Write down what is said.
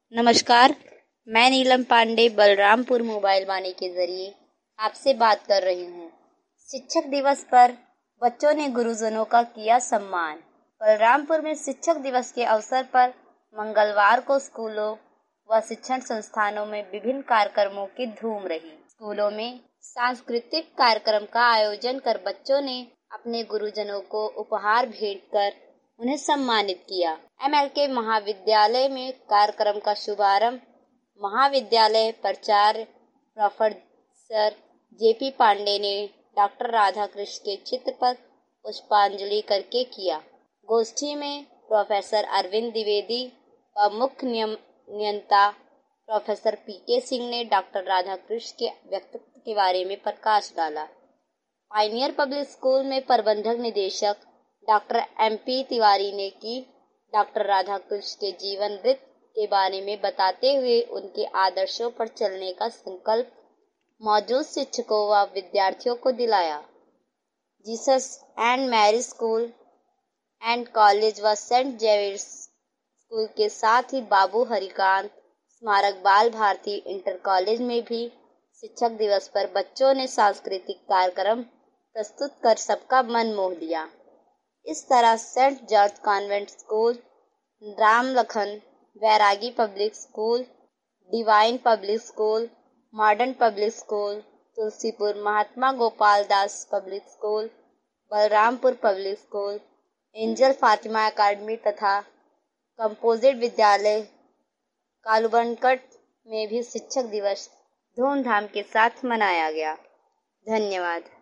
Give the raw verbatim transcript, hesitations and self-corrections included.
नमस्कार, मैं नीलम पांडे बलरामपुर मोबाइल वाणी के जरिए आपसे बात कर रही हूँ। शिक्षक दिवस पर बच्चों ने गुरुजनों का किया सम्मान। बलरामपुर में शिक्षक दिवस के अवसर पर मंगलवार को स्कूलों व शिक्षण संस्थानों में विभिन्न कार्यक्रमों की धूम रही। स्कूलों में सांस्कृतिक कार्यक्रम का आयोजन कर बच्चों ने अपने गुरुजनों को उपहार भेंट कर उन्हें सम्मानित किया। एम एल के महाविद्यालय में कार्यक्रम का शुभारंभ महाविद्यालय प्राचार्य प्रोफेसर जे पी पांडे ने डॉक्टर राधाकृष्ण के चित्र पर पुष्पांजलि करके किया। गोष्ठी में प्रोफेसर अरविंद द्विवेदी व मुख्य नियंता प्रोफेसर पी के सिंह ने डॉक्टर राधाकृष्ण के व्यक्तित्व के बारे में प्रकाश डाला। पायनियर पब्लिक स्कूल में प्रबंधक निदेशक डॉक्टर एम पी तिवारी ने की डॉक्टर राधाकृष्ण के जीवन वृत्त के बारे में बताते हुए उनके आदर्शों पर चलने का संकल्प मौजूद शिक्षकों व विद्यार्थियों को दिलाया। Jesus and Mary school and college व सेंट जेवियर्स स्कूल के साथ ही बाबू हरिकांत स्मारक बाल भारती इंटर कॉलेज में भी शिक्षक दिवस पर बच्चों ने सांस्कृतिक कार्यक्रम प्रस्तुत कर सबका मन मोह लिया। इस तरह Saint George convent school, Ram Lakhan Bairagi public school, divine public school, modern public school, Tulsipur Mahatma Gopal Das public school, Balrampur public school, angel Fatima academy तथा कंपोजिट विद्यालय कालूबनकट में भी शिक्षक दिवस धूमधाम के साथ मनाया गया। धन्यवाद।